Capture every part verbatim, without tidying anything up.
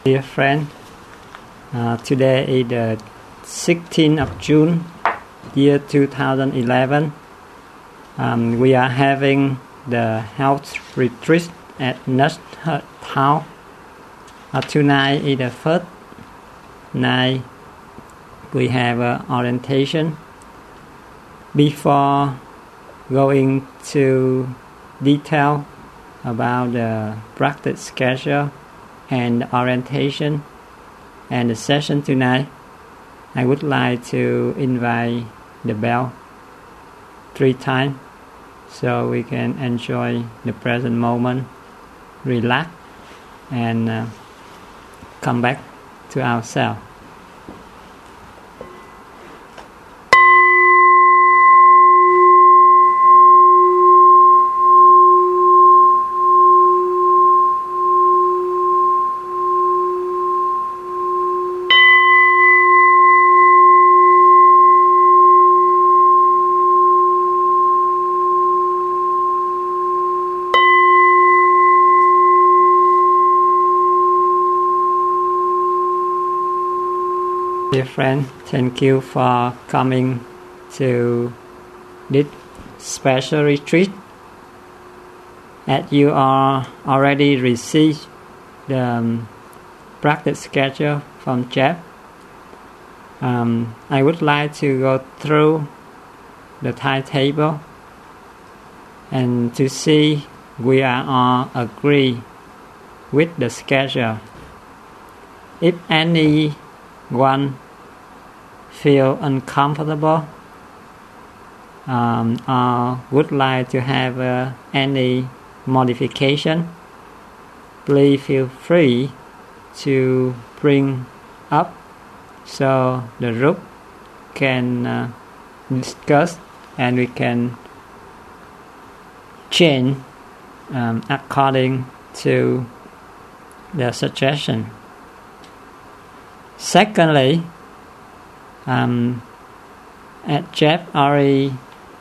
Dear friend, uh, today is the sixteenth of June, year two thousand eleven. Um, we are having the health retreat at Nut Hut Town. Uh, tonight is the first night we have uh, orientation. Before going to detail about the practice schedule and the orientation and the session tonight, I would like to invite the bell three times so we can enjoy the present moment, relax, and uh, come back to ourselves. Dear friend, thank you for coming to this special retreat. As you are already received the um, practice schedule from Jeff, um, I would like to go through the timetable and to see we are all agree with the schedule. If anyone feel uncomfortable um, or would like to have uh, any modification, please feel free to bring up so the group can uh, discuss and we can change um, according to the suggestion. Secondly, um, as Jeff already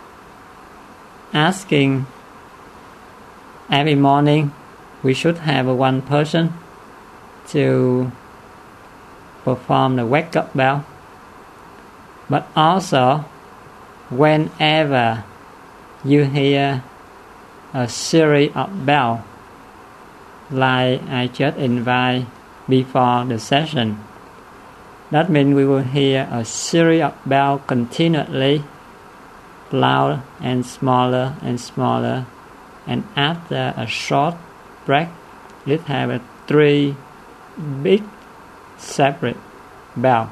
asking, every morning we should have one person to perform the wake up bell. But also, whenever you hear a series of bells, like I just invite before the session, that means we will hear a series of bells continually, louder and smaller and smaller, and after a short break, let's have a three big separate bells.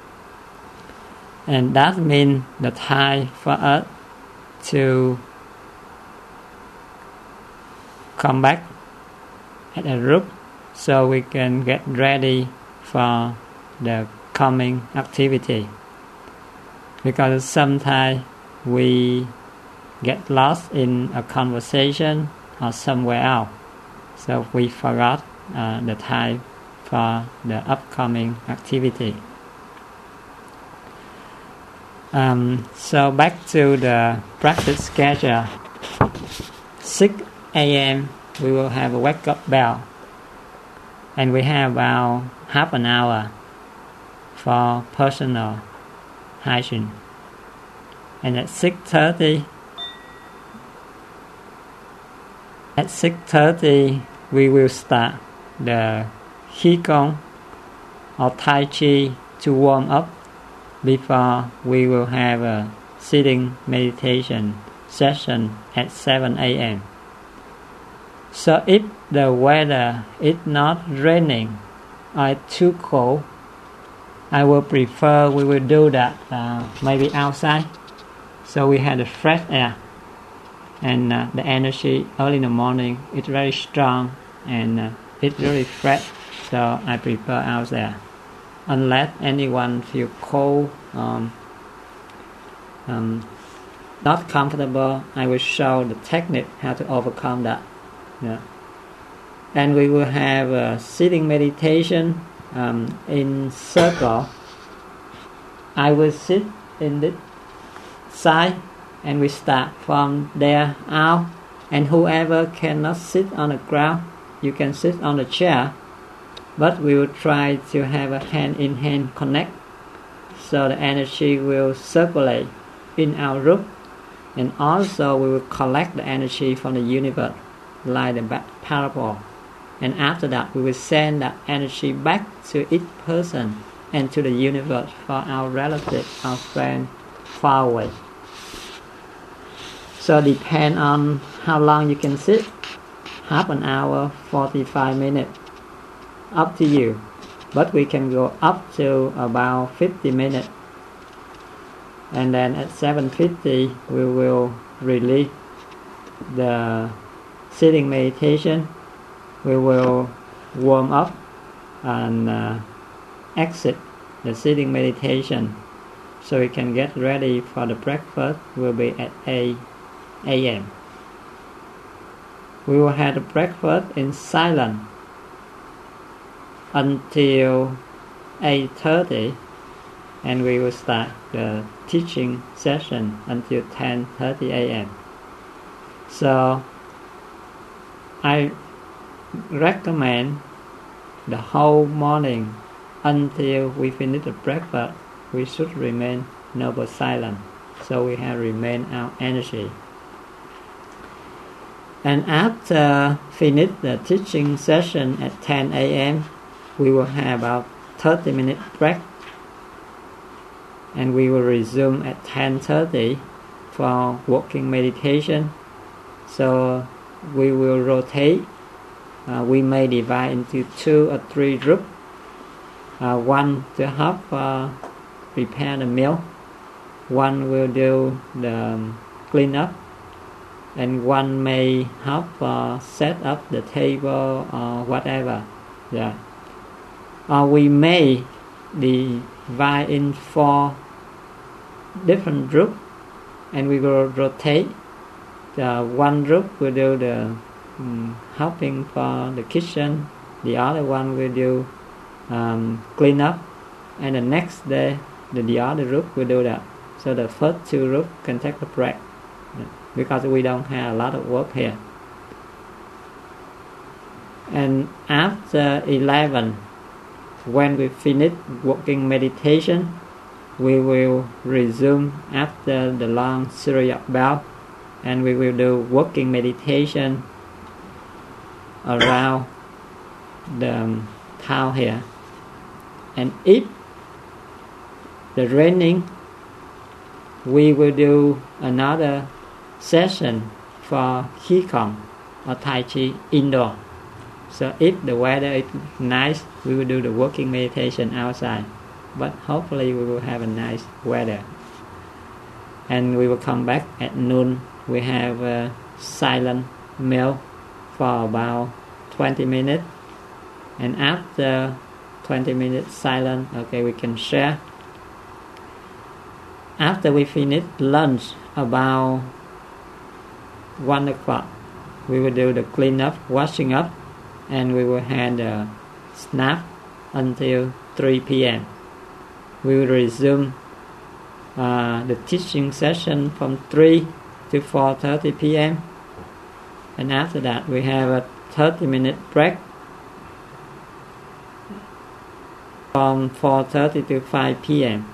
And that means the time for us to come back at a group so we can get ready for the coming activity, because sometimes we get lost in a conversation or somewhere else, so we forgot uh, the time for the upcoming activity. Um, so back to the practice schedule. six a.m. we will have a wake up bell, and we have about half an hour for personal hygiene. And at six thirty, at six thirty we will start the Qigong or Tai Chi to warm up before we will have a sitting meditation session at seven a.m. So if the weather is not raining or too cold, I will prefer we will do that uh, maybe outside, so we have the fresh air, and uh, the energy early in the morning is very strong and uh, it's really fresh, so I prefer out there. Unless anyone feel cold, um, um, not comfortable, I will show the technique how to overcome that. Yeah. And we will have a sitting meditation um, in circle. I will sit in this side and we start from there out, and whoever cannot sit on the ground, you can sit on the chair but we will try to have a hand-in-hand connect, so the energy will circulate in our group, and also we will collect the energy from the universe like the parabol, and after that we will send that energy back to each person and to the universe for our relatives, our friends far away. So depend on how long you can sit, half an hour, forty-five minutes, up to you, but we can go up to about fifty minutes, and then at seven fifty we will release the sitting meditation. We will warm up and uh, exit the sitting meditation, so we can get ready for the breakfast. Will be at eight a.m. We will have the breakfast in silence until eight thirty, and we will start the teaching session until ten thirty a.m. So I recommend the whole morning until we finish the breakfast we should remain noble silent, so we have remain our energy. And after finish the teaching session at ten a.m. we will have about thirty minute break, and we will resume at ten thirty for walking meditation. So we will rotate. Uh, we may divide into two or three groups. Uh, one to help uh, prepare the meal, one will do the um, clean up, and one may help uh, set up the table or whatever. Yeah. Or we may divide in four different groups, and we will rotate. The one group will do the um, helping for the kitchen, the other one will do um, clean up, and the next day the, the other group will do that. So the first two groups can take a break, because we don't have a lot of work here. And after eleven, when we finish walking meditation, we will resume after the long Surya bell, and we will do walking meditation around the um, town here. And if the raining, we will do another session for Qigong or Tai Chi indoor. So if the weather is nice, we will do the walking meditation outside, but hopefully we will have a nice weather. And we will come back at noon. We have a silent meal for about twenty minutes, and after twenty minutes silent, okay, we can share. After we finish lunch about one o'clock, we will do the clean up, washing up, and we will have the snack until three p.m. We will resume uh, the teaching session from three to four thirty p.m. and after that we have a thirty minute break from four thirty to five p.m.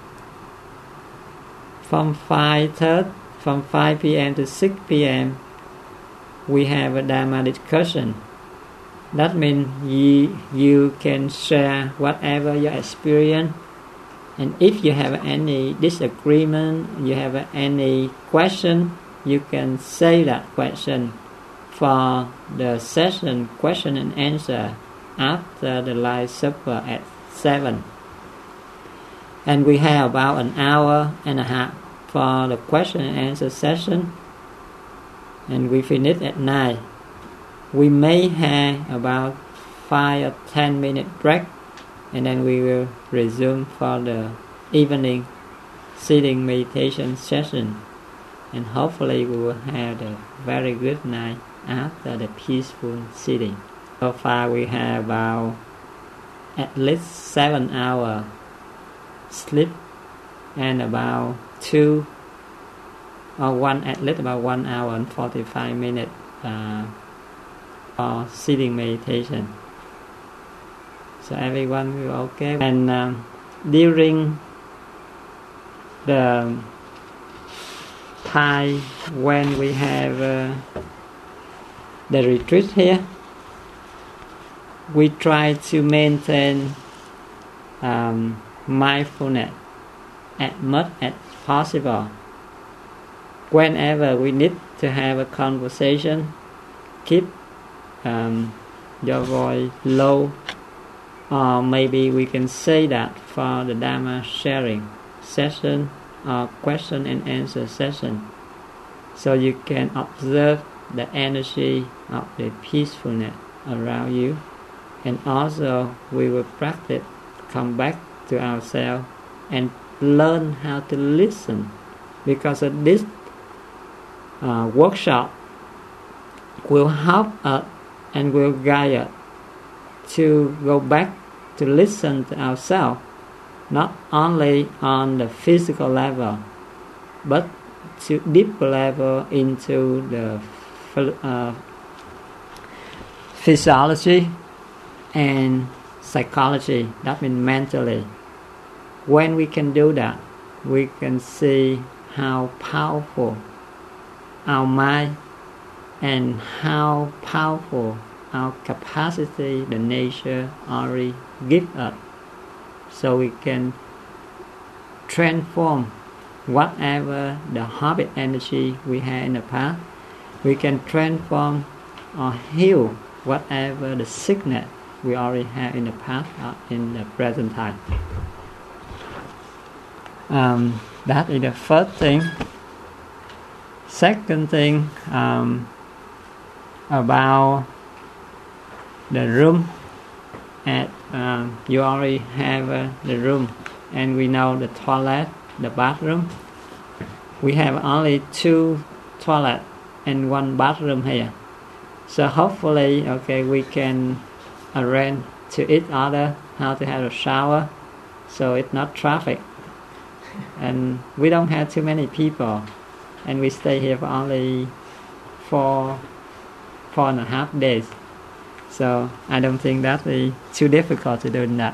From five thirty, from five p.m. to six p.m. we have a Dharma discussion. That means you, you can share whatever you experience, and if you have any disagreement, you have any question, you can say that question for the session question and answer after the light supper at seven. And we have about an hour and a half for the question and answer session, and we finish at nine. We may have about five or ten minute break, and then we will resume for the evening sitting meditation session, and hopefully we will have a very good night after the peaceful sitting. So far we have about at least seven hours sleep, and about two or one at least about one hour and forty-five minutes uh, for sitting meditation. So everyone will okay. And uh, during the time when we have uh, the retreat here, we try to maintain um, mindfulness as much as possible. Whenever we need to have a conversation, keep um, your voice low, or maybe we can say that for the Dharma sharing session or question and answer session, so you can observe the energy of the peacefulness around you. And also we will practice come back to ourselves and learn how to listen, because of this uh, workshop will help us and will guide us to go back to listen to ourselves, not only on the physical level, but to deeper level into the uh, physiology and psychology, that means mentally. When we can do that, we can see how powerful our mind and how powerful our capacity the nature already give us, so we can transform whatever the habit energy we had in the past. We can transform or heal whatever the sickness we already have in the past or in the present time. Um, that is the first thing. Second thing, um, about the room. At um, you already have uh, the room, and we know the toilet, the bathroom. We have only two toilets and one bathroom here. So hopefully, okay, we can arrange to each other how to have a shower, so it's not traffic. And we don't have too many people, and we stay here for only four, four and a half days. So I don't think that is too difficult to do that.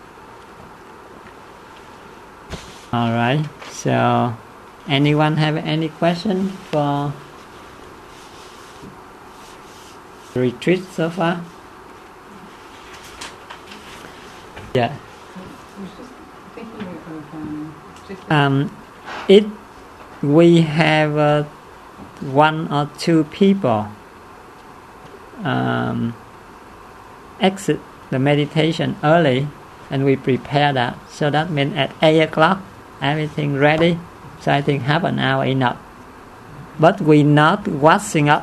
All right. So, anyone have any question for retreat so far? Yeah. Um, if we have uh, one or two people um, exit the meditation early, and we prepare that, so that means at eight o'clock everything ready. So I think half an hour enough. But we not washing up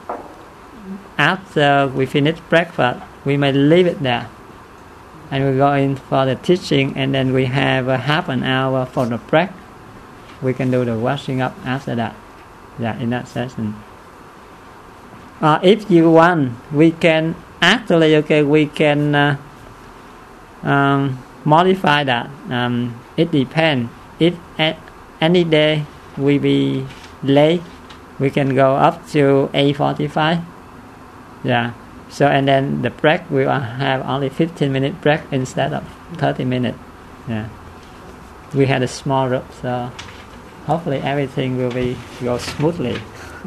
after we finish breakfast. We may leave it there, and we go in for the teaching, and then we have a half an hour for the break. We can do the washing up after that. Yeah, in that session. Uh, if you want, we can actually okay. We can uh, um, modify that. Um, it depends. If at any day we be late, we can go up to eight forty-five. Yeah. So and then the break we will have only fifteen minute break instead of thirty minutes. Yeah. We had a small group, so hopefully everything will be go smoothly.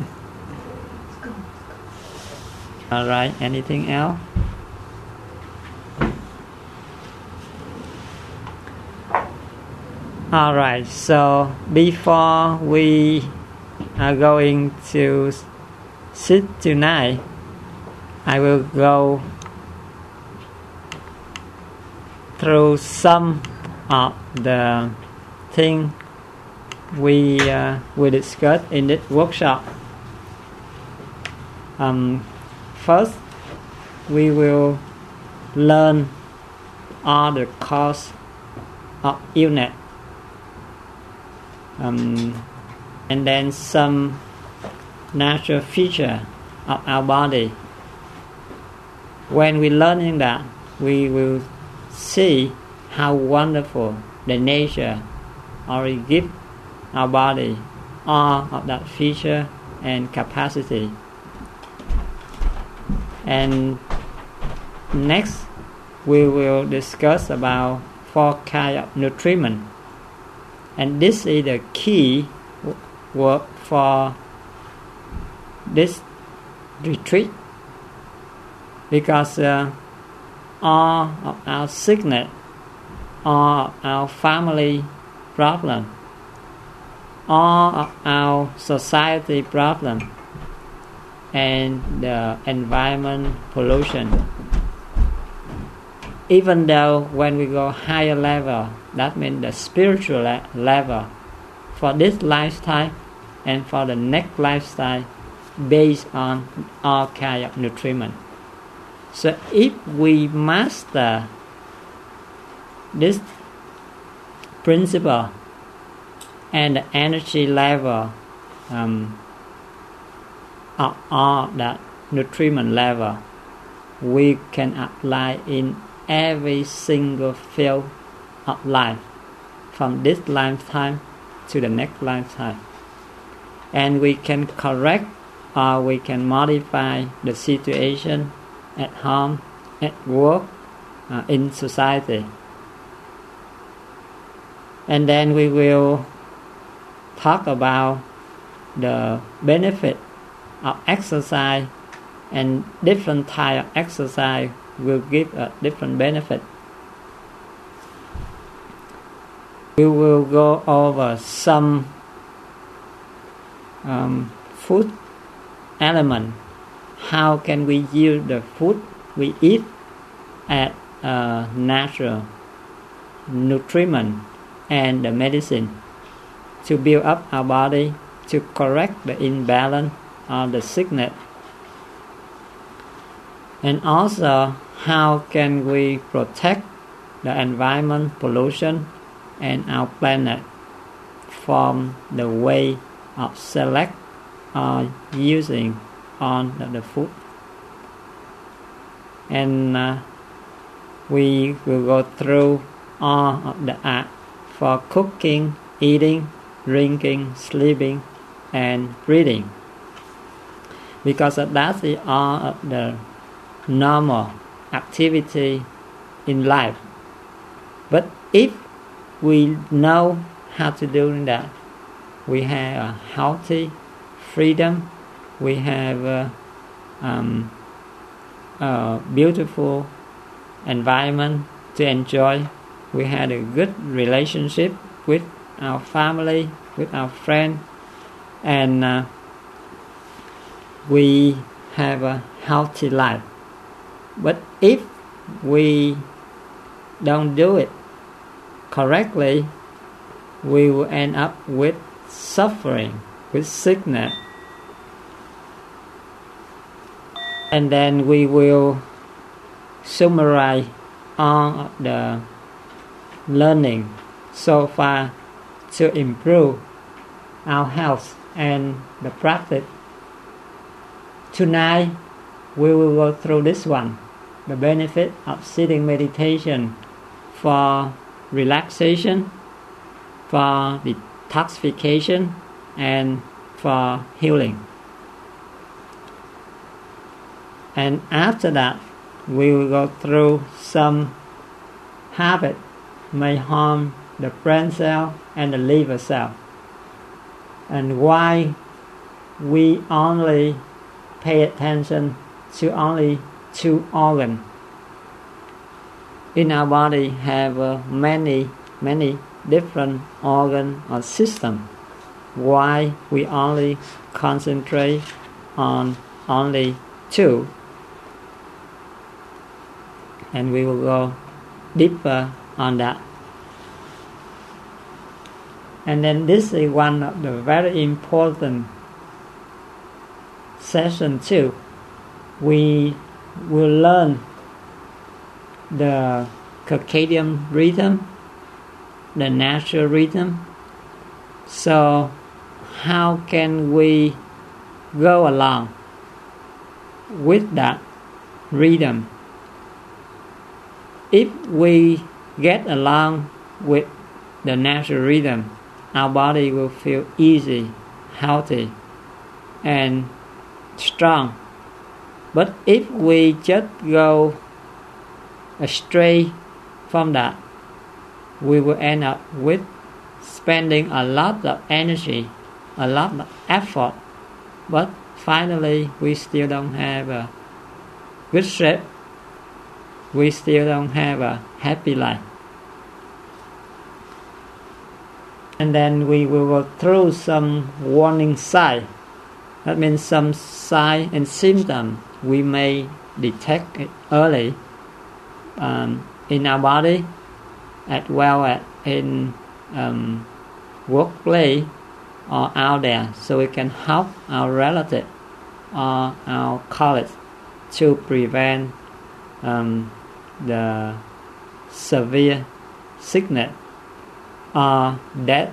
All right. Anything else? All right. So before we are going to sit tonight, I will go through some of the things we uh, we discussed in this workshop. Um, first, we will learn all the cause of illness, um, and then some natural feature of our body. When we learning that, we will see how wonderful the nature already give our body all of that feature and capacity. And next, we will discuss about four kinds of nutriment. And this is the key work for this retreat, because uh, all of our sickness, all of our family problem, all of our society problem, and the environment pollution, even though when we go higher level, that means the spiritual le- level, for this lifestyle and for the next lifestyle, based on all kinds of nutriment. So if we master this principle and the energy level um, of all that nutriment level, we can apply in every single field of life, from this lifetime to the next lifetime. And we can correct or we can modify the situation at home, at work, uh, in society. And then we will talk about the benefit of exercise, and different type of exercise will give a different benefit. We will go over some um, food element. How can we use the food we eat as uh, natural nutriment and the medicine to build up our body, to correct the imbalance or the sickness. And also, how can we protect the environment pollution and our planet from the way of select or using on the, the food. And uh, we will go through all of the art for cooking, eating, drinking, sleeping, and breathing, because that is all of the normal activity in life. But if we know how to do that, we have a healthy freedom, we have a, um, a beautiful environment to enjoy, we had a good relationship with our family, with our friends, and uh, we have a healthy life. But if we don't do it correctly, we will end up with suffering, with sickness. And then we will summarize all of the learning so far to improve our health and the practice. Tonight we will go through this one, the benefit of sitting meditation for relaxation, for detoxification, and for healing. And after that, we will go through some habits may harm the brain cell and the liver cell, and why we only pay attention to only two organs in our body. Have uh, many many different organ or system. Why we only concentrate on only two? And we will go deeper on that. And then this is one of the very important session too. We will learn the circadian rhythm, the natural rhythm. So how can we go along with that rhythm? If we get along with the natural rhythm, our body will feel easy, healthy, and strong. But if we just go astray from that, we will end up with spending a lot of energy, a lot of effort, but finally we still don't have a good shape, we still don't have a happy life. And then we will go through some warning signs. That means some sign and symptom we may detect it early um, in our body, as well as in um, workplace or out there, so we can help our relative or our colleagues to prevent um, the severe sickness or death.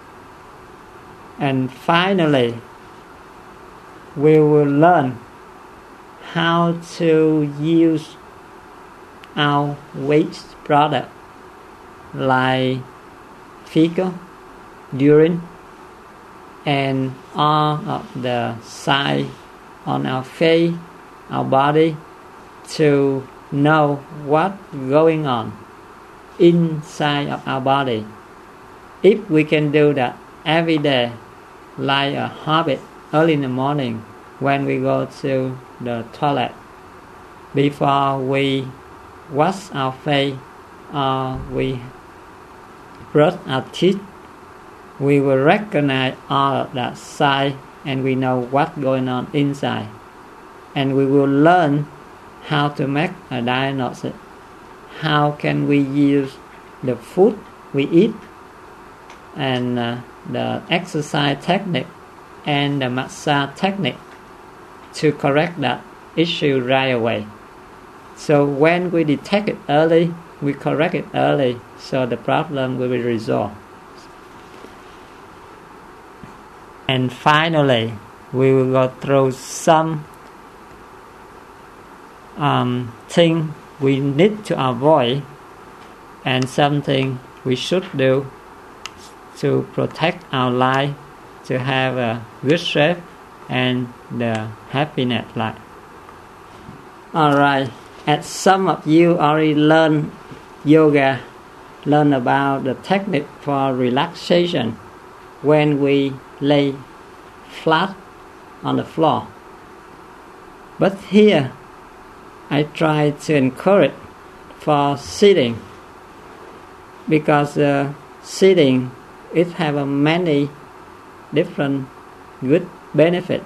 And finally, we will learn how to use our waste product like fecal, urine, and all of the signs on our face, our body, to know what's going on inside of our body. If we can do that every day, like a habit, early in the morning when we go to the toilet, before we wash our face or we brush our teeth, we will recognize all of that sign and we know what's going on inside. And we will learn how to make a diagnosis. How can we use the food we eat and uh, the exercise technique and the massage technique to correct that issue right away. So when we detect it early, we correct it early, so the problem will be resolved. And finally, we will go through some um, thing we need to avoid and something we should do to protect our life, to have a good shape and the happiness life. Alright, as some of you already learned yoga, learn about the technique for relaxation when we lay flat on the floor. But here, I try to encourage for sitting, because uh, sitting, it have a many different good benefits.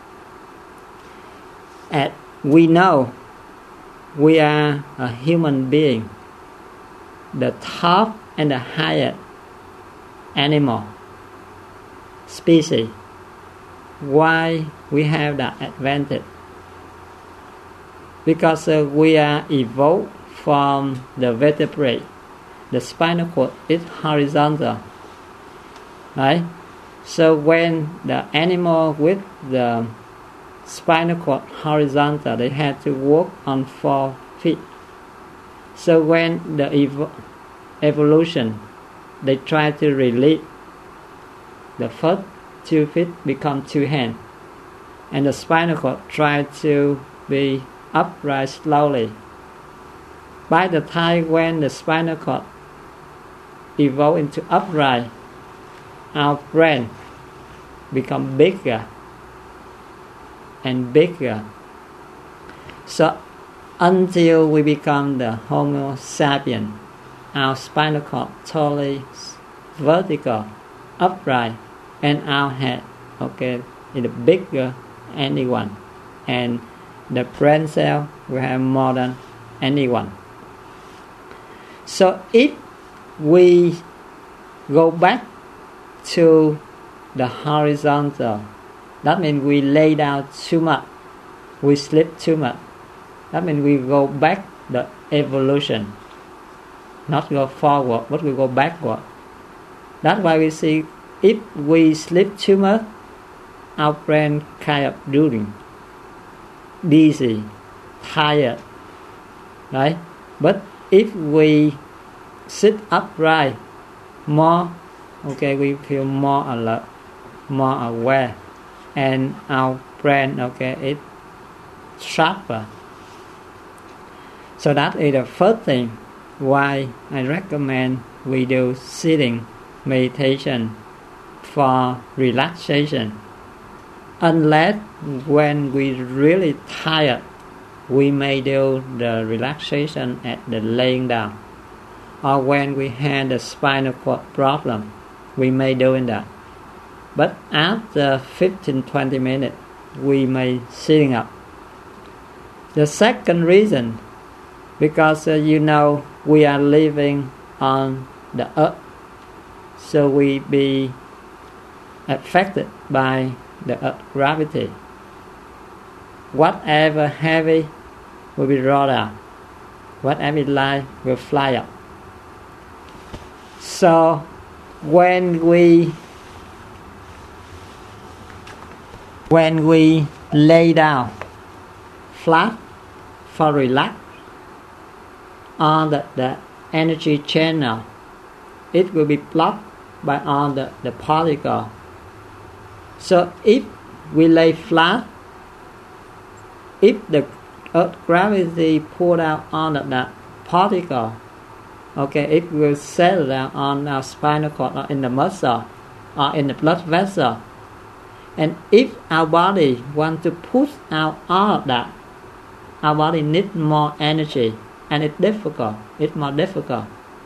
As we know, we are a human being, the top and the highest animal species. Why we have that advantage? Because uh, we are evolved from the vertebrate. The spinal cord is horizontal, right? So when the animal with the spinal cord horizontal, they had to walk on four feet. So when the evo- evolution, they try to release the first two feet become two hands, and the spinal cord try to be upright slowly. By the time when the spinal cord evolve into upright, our brain become bigger and bigger. So until we become the Homo sapien, our spinal cord totally vertical, upright, and our head, okay, is bigger than anyone, and the brain cell will have more than anyone. So if we go back to the horizontal, that means we lay down too much, we sleep too much. That means we go back the evolution, not go forward, but we go backward. That's why we see if we sleep too much, our brain kind of drooling, dizzy, tired, right? But if we sit upright more, okay, we feel more alert, more aware, and our brain, okay, is sharper. So that is the first thing why I recommend we do sitting meditation for relaxation. Unless when we really tired, we may do the relaxation at the laying down. Or when we had the spinal cord problem, we may do that. But after fifteen to twenty minutes, we may sitting up. The second reason, because uh, you know we are living on the earth, so we be affected by the earth gravity. Whatever heavy will be rolled out, whatever light will fly up. So when we when we lay down flat for relax on the, the energy channel, it will be blocked by all the, the particle. So if we lay flat, if the earth gravity pulled out on the, the particle, okay, it will settle down on our spinal cord or in the muscle or in the blood vessel. And if our body wants to push out all of that, our body needs more energy, and it's difficult. It's more difficult.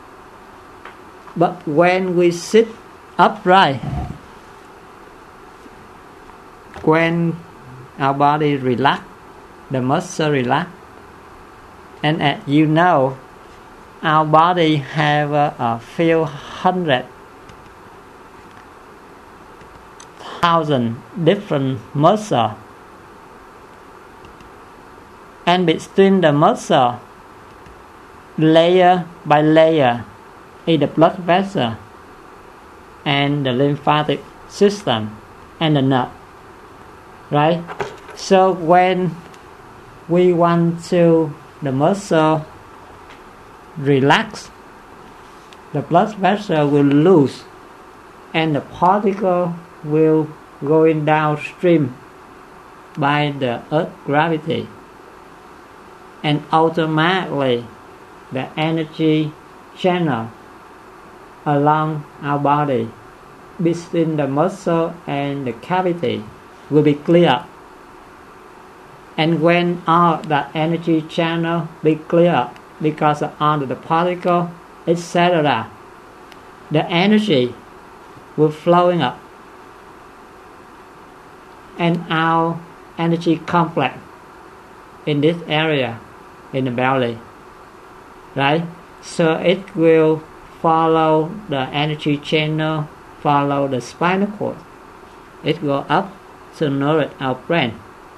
But when we sit upright, when our body relax, the muscle relax, and as you know, our body have a, a few hundred thousand different muscles, and between the muscle, layer by layer, is the blood vessel and the lymphatic system and the nerve, right? So when we want to the muscle relax, the blood vessel will loose and the particle will going downstream by the earth gravity, and automatically the energy channel along our body between the muscle and the cavity will be clear. And when all the energy channel be clear because of all the particle, et cetera, the energy will flowing up, and our energy complex in this area in the belly, right? So it will follow the energy channel, follow the spinal cord. It go up to nourish our brain.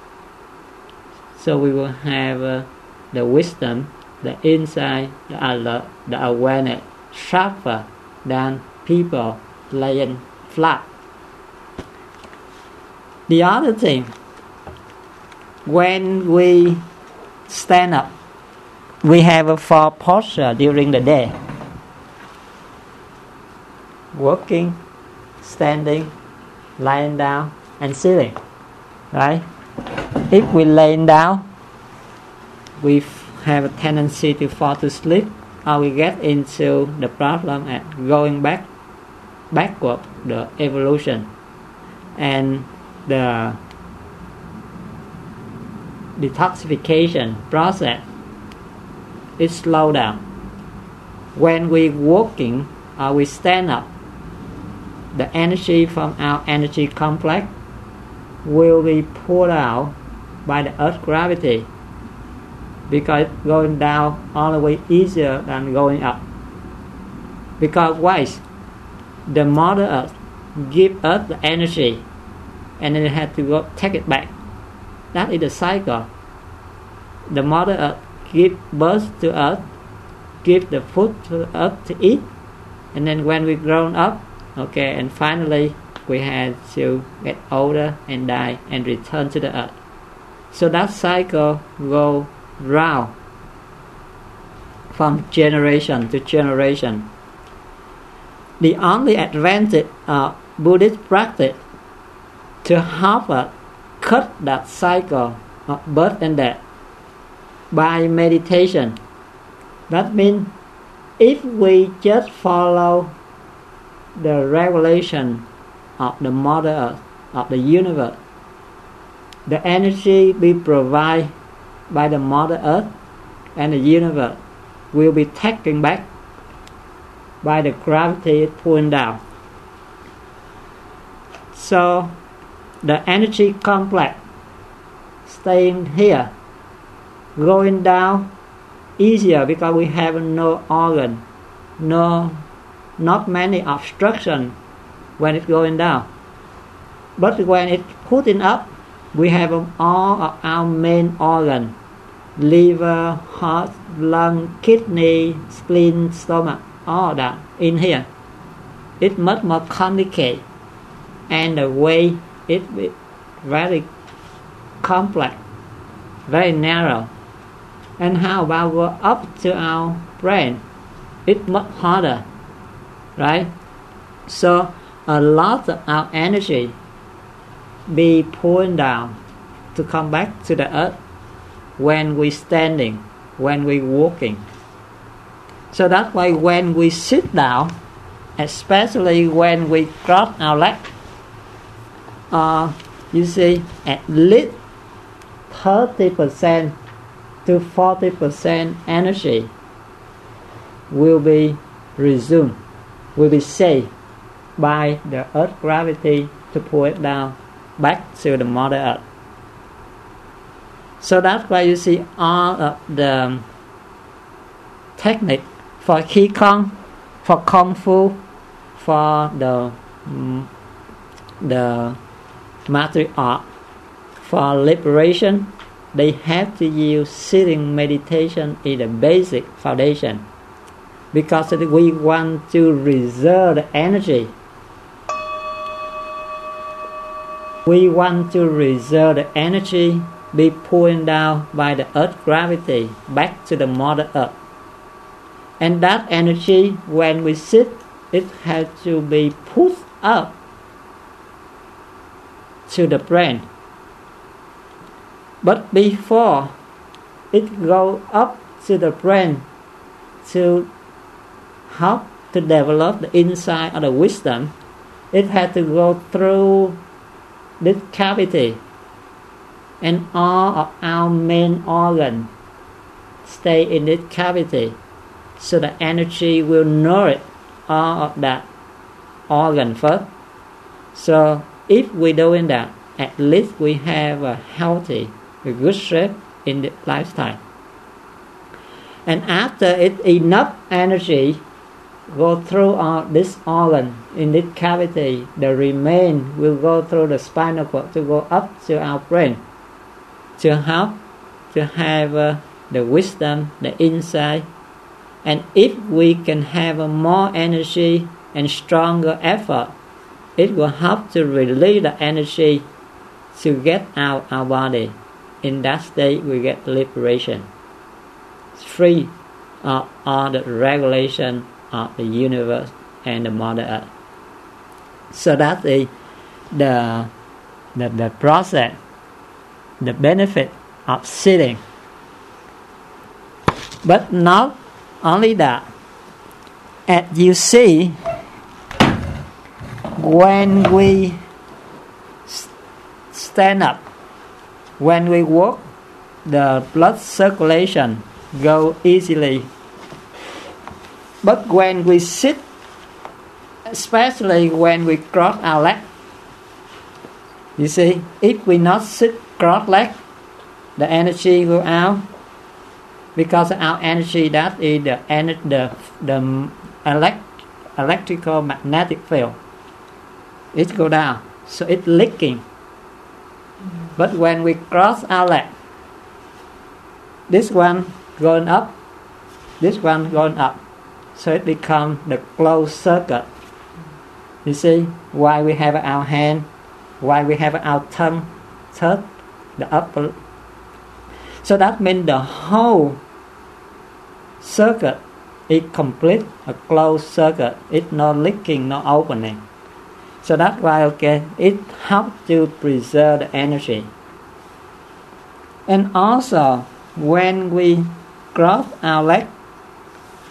So we will have uh, the wisdom, the insight, the alert, the awareness sharper than people laying flat. The other thing, when we stand up, we have a four posture during the day: walking, standing, lying down, and sitting. Right? If we laying down, we have a tendency to fall to sleep, or we get into the problem at going back, backward the evolution, and the detoxification process is slow down. When we walking or we stand up, the energy from our energy complex will be pulled out by the earth gravity, because going down all the way easier than going up. Because why? The Mother Earth give us the energy, and then it had to go take it back. That is the cycle. The Mother Earth give birth to us, give the food to us to eat, and then when we grown up, okay, and finally we had to get older and die and return to the earth. So that cycle go round from generation to generation. The only advantage of Buddhist practice to help us cut that cycle of birth and death by meditation That means if we just follow the regulation of the Mother Earth, of the universe, the energy we provide by the Mother Earth and the universe will be taken back by the gravity pulling down. So the energy complex staying here, going down easier because we have no organ, no, not many obstruction when it's going down. But when it's putting up, we have all of our main organ, liver, heart, lung, kidney, spleen, stomach, all that in here. It's much more complicated, and the way it's very complex, very narrow. And how about go up to our brain? It's much harder, right? So a lot of our energy be pulled down to come back to the earth when we standing, when we walking. So that's why when we sit down, especially when we cross our leg, uh, you see at least thirty percent to forty percent energy will be resumed, will be saved by the earth gravity to pull it down back to the Mother Earth. So that's why you see all of the technique for Qigong, for Kung Fu, for the um, the martial art, for liberation, they have to use sitting meditation in the basic foundation, because we want to reserve the energy. We want to reserve the energy be pulling down by the earth gravity back to the Mother Earth. And that energy, when we sit, it has to be pushed up to the brain. But before it go up to the brain to help to develop the insight of the wisdom, it had to go through this cavity, and all of our main organs stay in this cavity, so the energy will nourish all of that organ first. So if we're doing that, at least we have a healthy, a good shape in the lifetime. And after it, enough energy go through all this organ in this cavity, the remain will go through the spinal cord to go up to our brain to help to have uh, the wisdom, the insight. And if we can have uh, more energy and stronger effort, it will help to release the energy to get out our body. In that state, we get liberation, free of all the regulation of the universe and the Mother Earth. So that's the the the, the process, the benefit of sitting. But not only that, as you see, when we stand up, when we walk, the blood circulation go easily. But when we sit, especially when we cross our leg, you see, if we not sit cross leg, the energy go out, because our energy, that is the the the elect, electrical magnetic field, it go down, so it's leaking. But when we cross our leg, this one going up, this one going up, so it becomes the closed circuit. You see why we have our hand, why we have our tongue touch the upper. So that means the whole circuit is complete, a closed circuit. It's not leaking, not opening. So that's why, okay, it helps to preserve the energy. And also, when we cross our leg,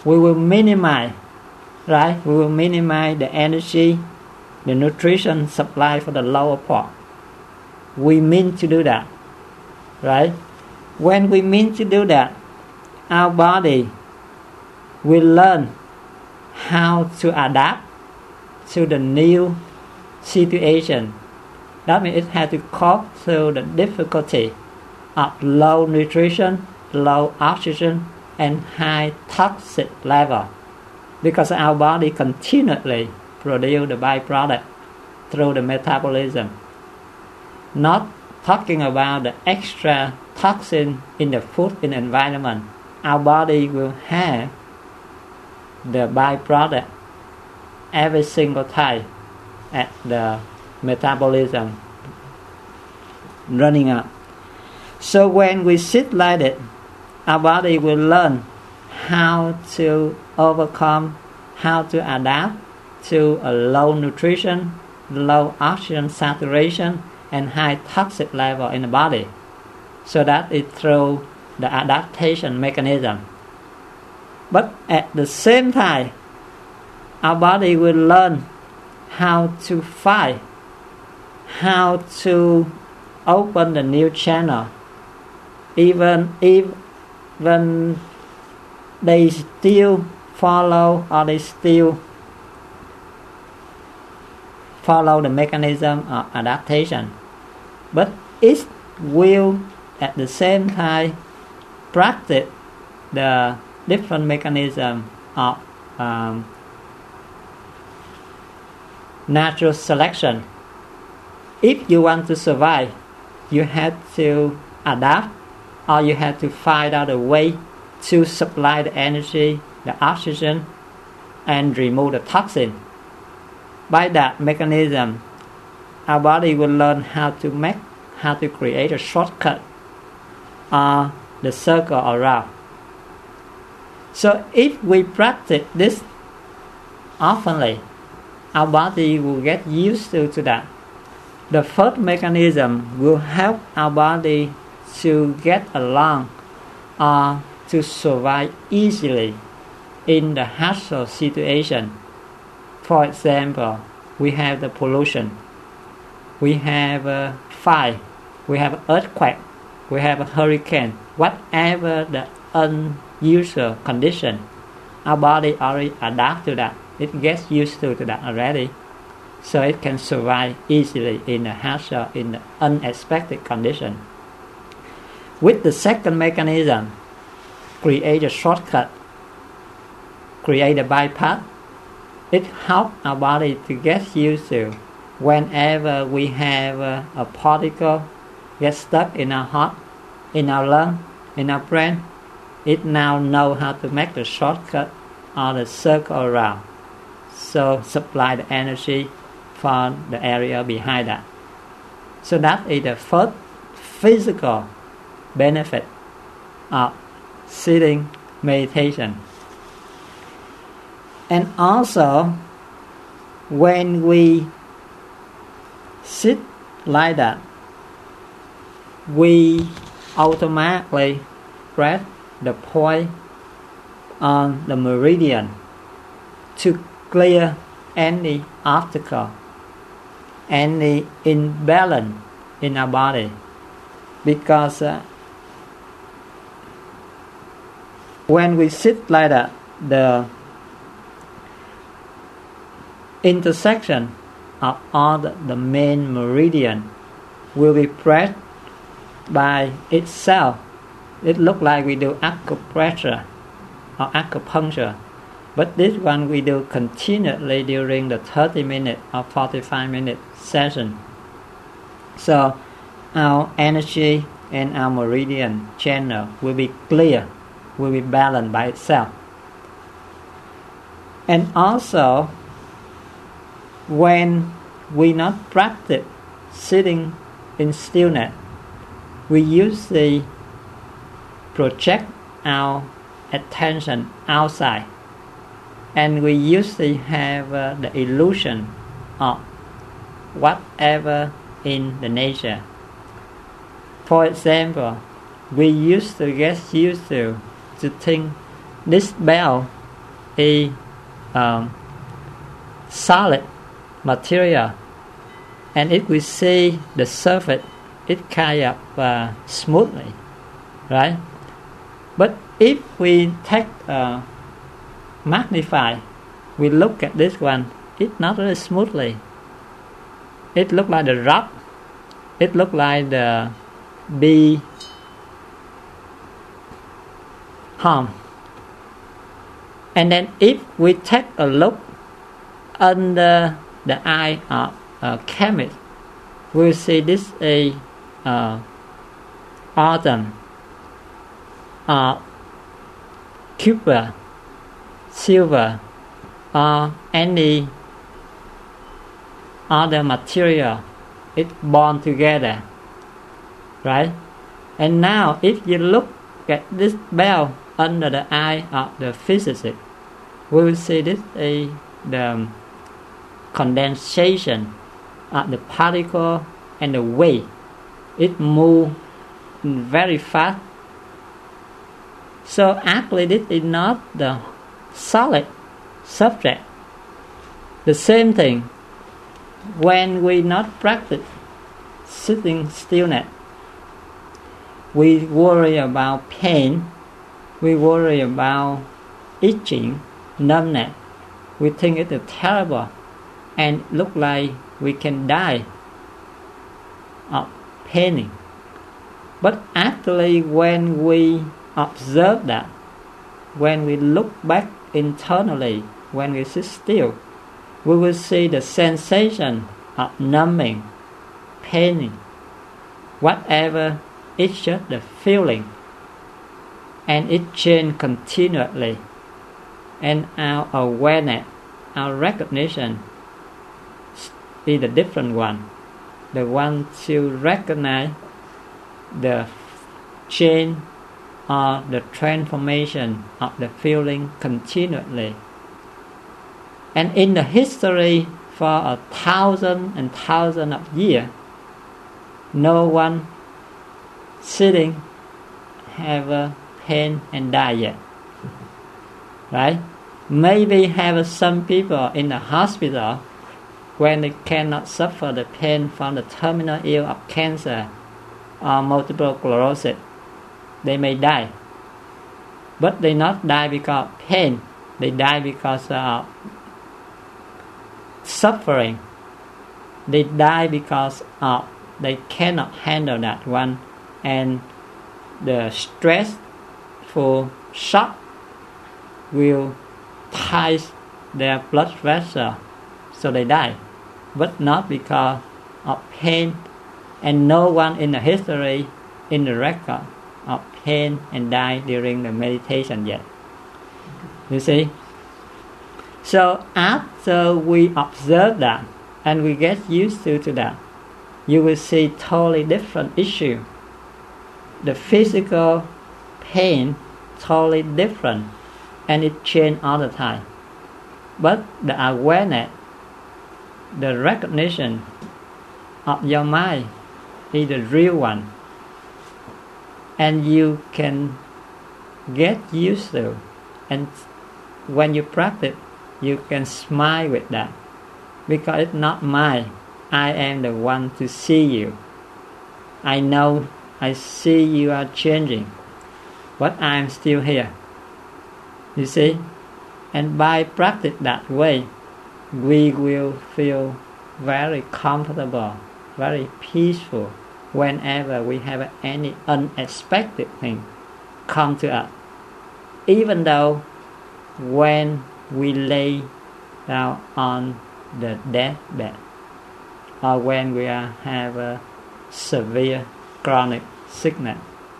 we will minimize, right? We will minimize the energy, the nutrition supply for the lower part. We mean to do that, right? When we mean to do that, our body will learn how to adapt to the new situation. That means it has to cope through the difficulty of low nutrition, low oxygen, and high toxic level, because our body continually produce the byproduct through the metabolism. Not talking about the extra toxin in the food, in the environment. Our body will have the byproduct every single time at the metabolism running up. So when we sit like it, our body will learn how to overcome, how to adapt to a low nutrition, low oxygen saturation, and high toxic level in the body. So that is through the adaptation mechanism. But at the same time, our body will learn how to fight, how to open the new channel, even if when they still follow or they still follow the mechanism of adaptation, but it will at the same time practice the different mechanism of um, natural selection. If you want to survive, you have to adapt, or you have to find out a way to supply the energy, the oxygen, and remove the toxin. By that mechanism, our body will learn how to make, how to create a shortcut or the circle around. So if we practice this oftenly, our body will get used to, to that. The first mechanism will help our body to get along or to survive easily in the hassle situation. For example, we have the pollution, we have a fire, we have earthquake, we have a hurricane, whatever the unusual condition, our body already adapts to that. It gets used to, to that already. So it can survive easily in the hassle, in the unexpected condition. With the second mechanism, create a shortcut, create a bypass, it helps our body to get used to whenever we have a, a particle get stuck in our heart, in our lung, in our brain, it now knows how to make the shortcut or the circle around. So supply the energy for the area behind that. So that is the first physical benefit of sitting meditation. And also, when we sit like that, we automatically press the point on the meridian to clear any obstacle, any imbalance in our body. Because uh, when we sit like that, the intersection of all the, the main meridian will be pressed by itself. It looks like we do acupressure or acupuncture, but this one we do continually during the thirty minute or forty-five minute session. So our energy and our meridian channel will be clear, will be balanced by itself. And also, when we not practice sitting in stillness, we usually project our attention outside, and we usually have uh, the illusion of whatever in the nature. For example, we used to get used to to think this bell a um, solid material, and if we see the surface, it kind of uh, smoothly, right? But if we take uh, magnify, we look at this one, it's not really smoothly. It look like the rock. It look like the bee home. And then if we take a look under the eye of a chemist, we'll see this a uh, atom, uh, copper, silver, or any other material. It bond together, right? And now if you look at this bell under the eye of the physicist, we will see this a the condensation of the particle and the way it moves very fast. So actually this is not the solid subject. The same thing when we not practice sitting stillness, we worry about pain, we worry about itching, numbness. We think it is terrible and look like we can die of pain. But actually when we observe that, when we look back internally, when we sit still, we will see the sensation of numbing, paining, whatever, it's just the feeling, and it changes continually. And our awareness, our recognition is the different one, the one to recognize the change or the transformation of the feeling continually. And in the history for a thousand and thousand of years, no one sitting have a pain and die yet, right? Maybe have some people in the hospital when they cannot suffer the pain from the terminal ill of cancer or multiple sclerosis, they may die. But they not die because of pain, they die because of suffering. They die because of they cannot handle that one, and the stressful shock will tie their blood vessel, so they die. But not because of pain, and no one in the history in the record of pain and die during the meditation yet. You see? So after we observe that and we get used to, to that, you will see totally different issue. The physical pain totally different, and it change all the time. But the awareness, the recognition of your mind is the real one, and you can get used to. And when you practice, you can smile with that, because it's not mine. I am the one to see you. I know, I see you are changing, but I am still here. You see? And by practice that way, we will feel very comfortable, very peaceful whenever we have any unexpected thing come to us. Even though when we lay down on the deathbed, or when we are, have a severe chronic sickness,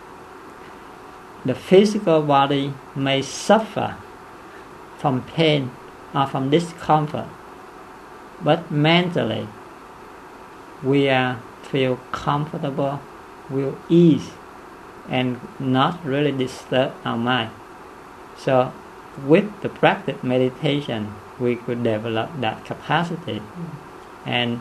the physical body may suffer from pain or from discomfort, but mentally we are feel comfortable, will ease, and not really disturb our mind. So with the practice meditation, we could develop that capacity, and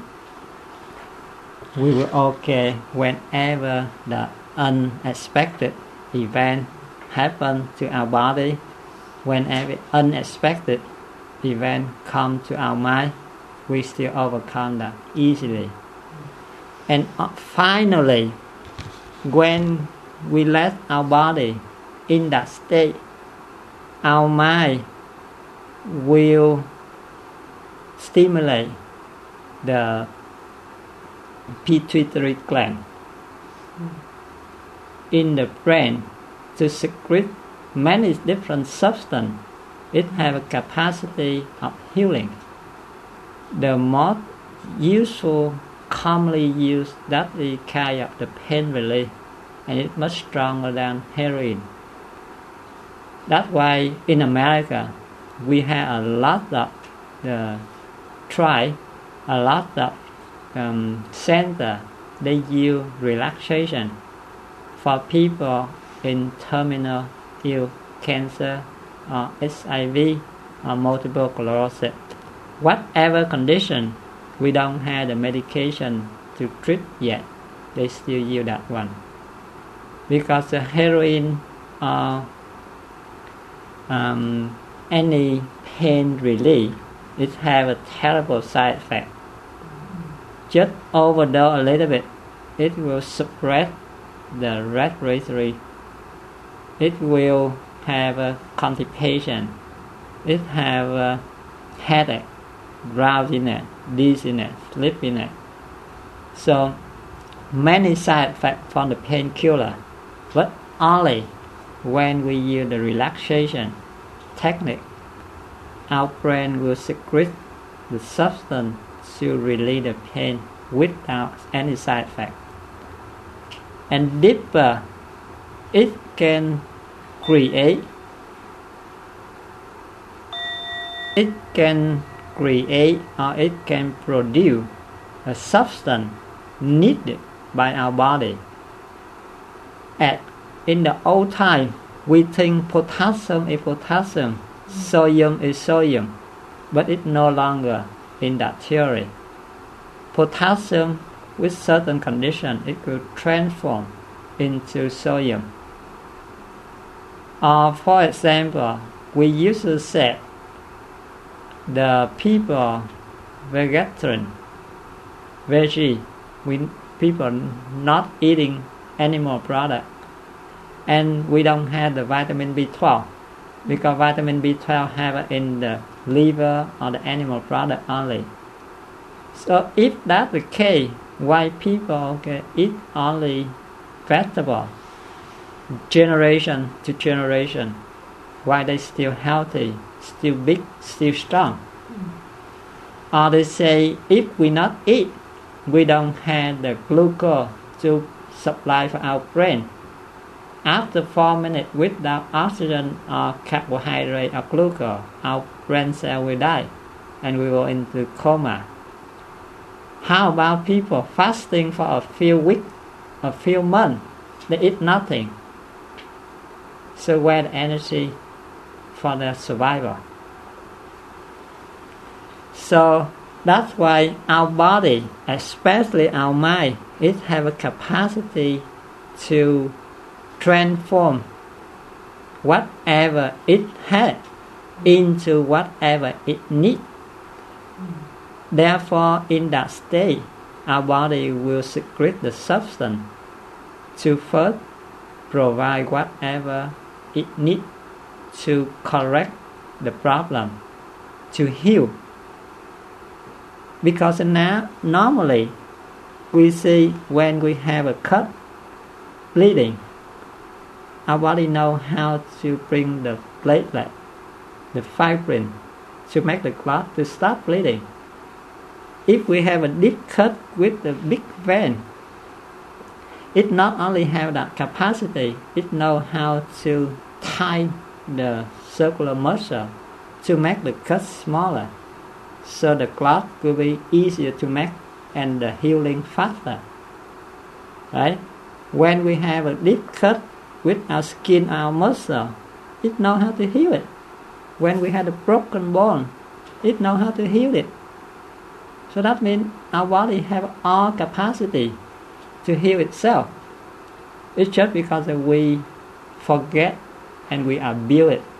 we will okay whenever the unexpected event happen to our body, whenever unexpected event come to our mind, we still overcome that easily. And uh, finally, when we let our body in that state, our mind will stimulate the pituitary gland in the brain to secrete many different substances. It has a capacity of healing. The most useful, commonly used, that is kind of the pain relief, and it's much stronger than heroin. That's why in America we have a lot of uh, try, a lot of um, center. They use relaxation for people in terminal ill cancer or H I V or multiple sclerosis. Whatever condition, we don't have the medication to treat yet, they still use that one. Because the heroin or um, any pain relief, it have a terrible side effect. Just overdose a little bit, it will suppress the respiratory. It will have a constipation. It have a headache, drowsiness, dizziness, sleepiness. So many side effects from the painkiller, but only when we use the relaxation technique, our brain will secrete the substance to relieve the pain without any side effect. And deeper, it can create it can create or it can produce a substance needed by our body. At in the old time, we think potassium is potassium, sodium is sodium, but it's no longer in that theory. Potassium, with certain condition, it could transform into sodium. Or for example, we used to say the people vegetarian, veggie, we people not eating animal product, and we don't have the vitamin B twelve, because vitamin B twelve have it in the liver or the animal product only. So if that's the case, why people can eat only vegetable generation to generation, why they still healthy, still big, still strong? Mm. Or they say if we not eat, we don't have the glucose to supply for our brain. After four minutes without oxygen or carbohydrate or glucose, our brain cell will die and we go into coma. How about people fasting for a few weeks, a few months? They eat nothing. So where the energy for their survival? So that's why our body, especially our mind, it have a capacity to transform whatever it has into whatever it needs. Therefore, in that state, our body will secrete the substance to first provide whatever it needs to correct the problem, to heal. Because now, normally, we see when we have a cut, bleeding, our body knows how to bring the platelet, the fibrin, to make the clot to stop bleeding. If we have a deep cut with a big vein, it not only have that capacity, it knows how to tie the circular muscle to make the cut smaller, so the clot will be easier to make and the healing faster. Right? When we have a deep cut with our skin, our muscle, it knows how to heal it. When we have a broken bone, it knows how to heal it. So that means our body have all capacity to heal itself. It's just because we forget and we abuse it.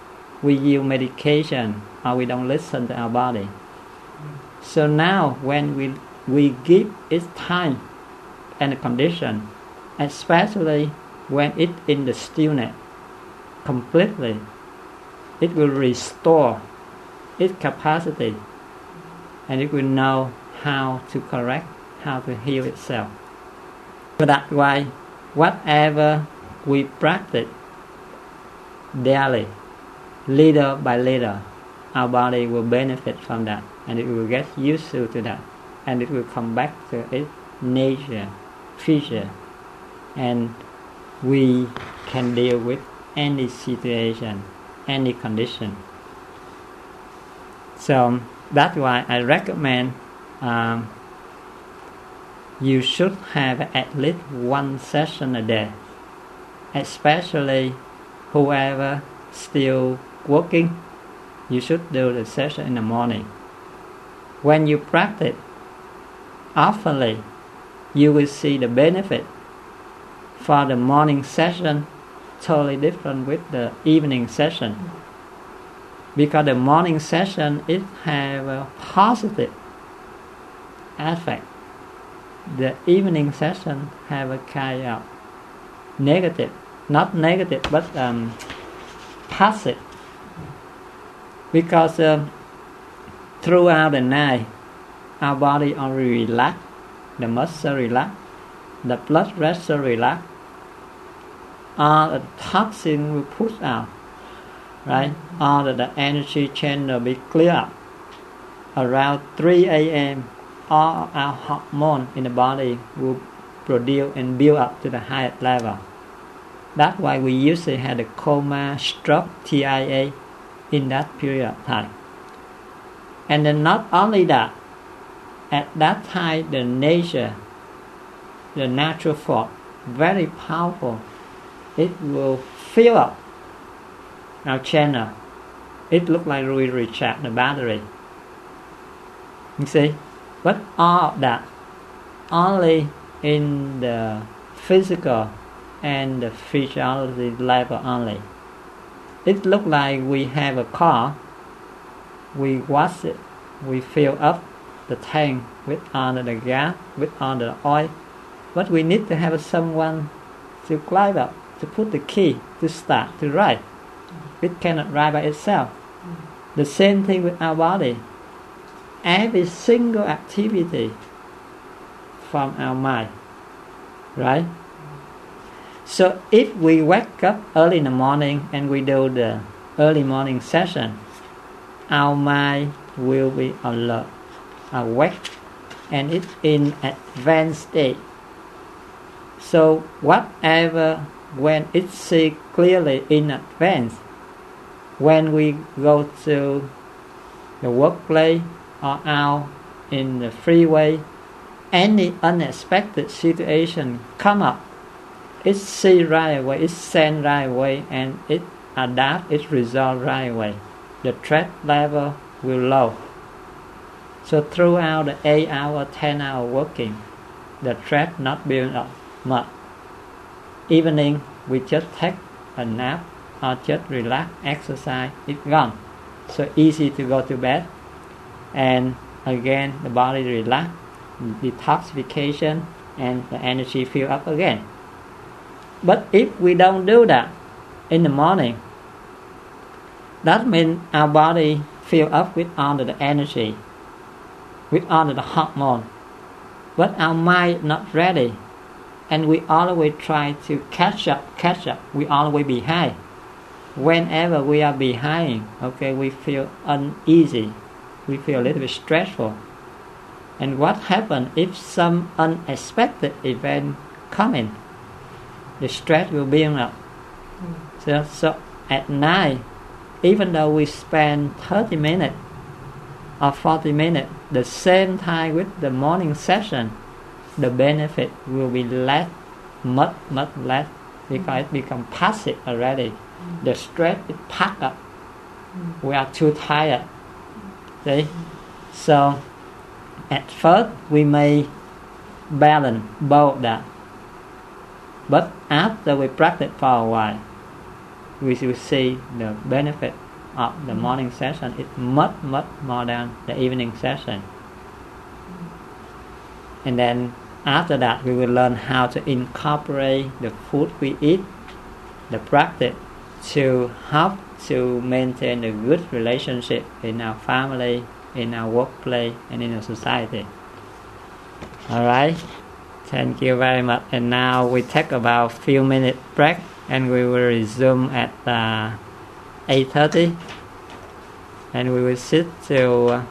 we use medication or we don't listen to our body. So now when we we give it time and condition, especially when it's in the stillness completely, it will restore its capacity and it will know how to correct, how to heal itself. So that's why whatever we practice daily, little by little, our body will benefit from that, and it will get used to, to that, and it will come back to its nature, feature, and we can deal with any situation, any condition. So that's why I recommend um, you should have at least one session a day, especially whoever still working. You should do the session in the morning. When you practice oftenly, you will see the benefit. For the morning session, totally different with the evening session, because the morning session it have a positive effect. The evening session have a kind of negative, not negative but um, passive, because um, throughout the night our body already relax, the muscle relax, the blood pressure relax, all the toxin will push out, right? All of the energy channel be clear up. Around three a.m. all our hormone in the body will produce and build up to the highest level. That's why we usually have the coma, stroke, T I A in that period of time. And then not only that, at that time the nature, the natural force, very powerful, it will fill up our channel. It looks like we recharge the battery. You see? But all of that only in the physical and the physiology level only. It looks like we have a car, we wash it, we fill up the tank with all the gas, with all the oil, but we need to have someone to climb up, to put the key, to start, to ride. It cannot ride by itself. The same thing with our body. Every single activity from our mind, right? So if we wake up early in the morning and we do the early morning session, our mind will be alert, awake, and it's in advanced state. So whatever, when it sees clearly in advance, when we go to the workplace or out in the freeway, any unexpected situation come up, it see right away, it send right away, and it adapt, it resolve right away. The threat level will low. So throughout the eight hour, ten hour working, the threat not build up much. Evening, we just take a nap or just relax, exercise, it's gone. So easy to go to bed. And again, the body relax, detoxification, and the energy fill up again. But if we don't do that in the morning, that means our body fill up with all of the energy, with all of the hormone, but our mind not ready, and we always try to catch up, catch up. We always behind. Whenever we are behind, okay, we feel uneasy, we feel a little bit stressful. And what happens if some unexpected event come in? The stress will build up. Mm. So, so at night, even though we spend thirty minutes or forty minutes, the same time with the morning session, the benefit will be less, much, much less, because it becomes passive already. Mm. The stress is packed up. Mm. We are too tired. See? Mm. So, at first, we may balance both that. But after we practice for a while, we will see the benefit of the morning session is much much more than the evening session. And then after that we will learn how to incorporate the food we eat, the practice, to help to maintain a good relationship in our family, in our workplace, and in our society. Alright, thank you very much. And now we take about few minutes break, and we will resume at uh, eight thirty, and we will sit till uh,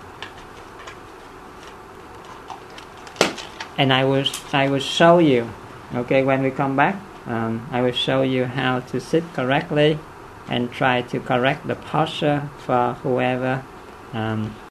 and I will I will show you. Okay, when we come back, um, I will show you how to sit correctly and try to correct the posture for whoever um,